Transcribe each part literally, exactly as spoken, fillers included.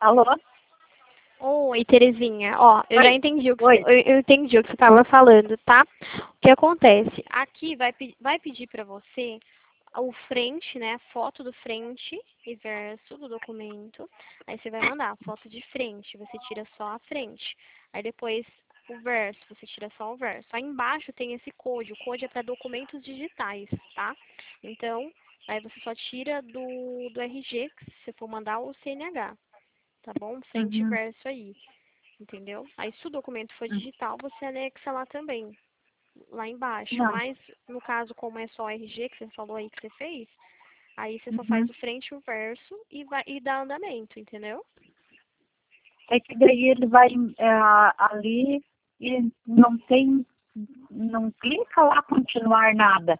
Alô? Oi, Terezinha. Ó, eu Oi. já entendi o que Oi. eu, eu entendi o que você estava falando, tá? O que acontece? Aqui vai, pe- vai pedir para você o frente, né? A foto do frente e verso do documento. Aí você vai mandar a foto de frente, você tira só a frente. Aí depois o verso, você tira só o verso. Aí embaixo tem esse code. O code é para documentos digitais, tá? Então, aí você só tira do, do R G, se você for mandar, o C N H. Tá bom? Frente e Uhum. verso aí, entendeu? Aí se o documento for digital, você anexa lá também, lá embaixo. Não. Mas, no caso, como é só R G, que você falou aí que você fez, aí você só faz Uhum. o frente e o verso e, vai, e dá andamento, entendeu? É que daí ele vai é, ali e não tem, não clica lá continuar nada.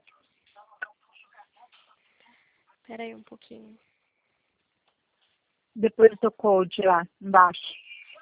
Pera aí um pouquinho. Depois do code lá embaixo.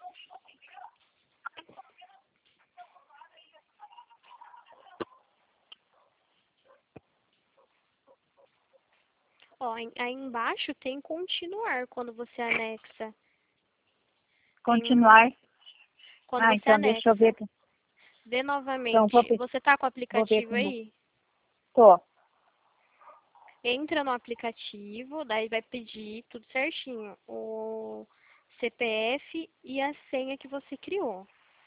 Ó, em- aí embaixo tem continuar quando você anexa. Tem, Continuar. quando Ah, você então deixa eu ver. anexa. Vê Então vou novamente. ver, Você tá com o vou ver aplicativo como aí? tô. Entra no aplicativo, daí vai pedir tudo certinho, o C P F e a senha que você criou.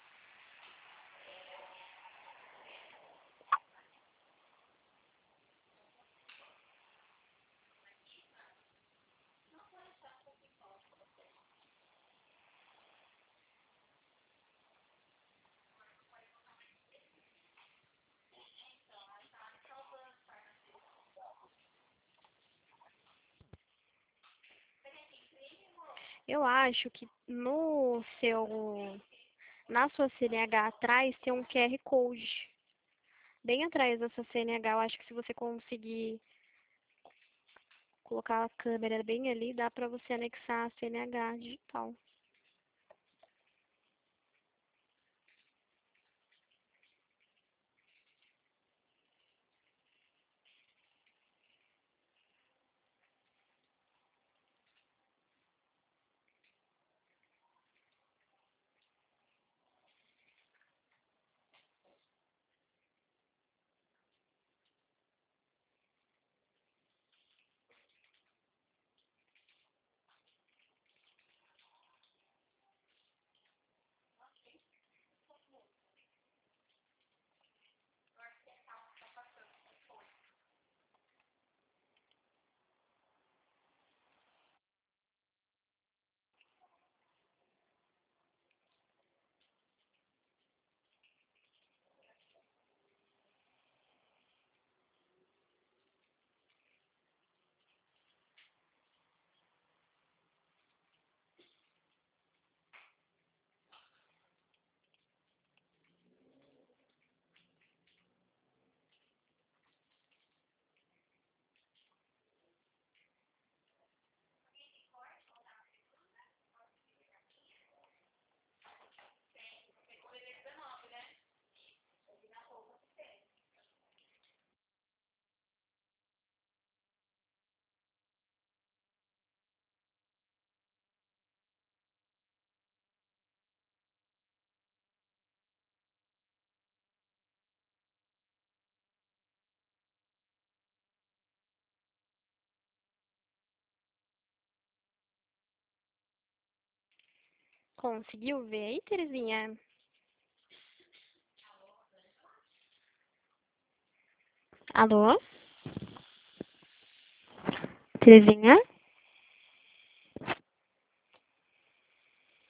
Eu acho que no seu, na sua C N H atrás tem um Q R Code. Bem atrás da sua C N H, eu acho que se você conseguir colocar a câmera bem ali, dá pra você anexar a C N H digital. Conseguiu ver aí, Terezinha? Alô? Terezinha?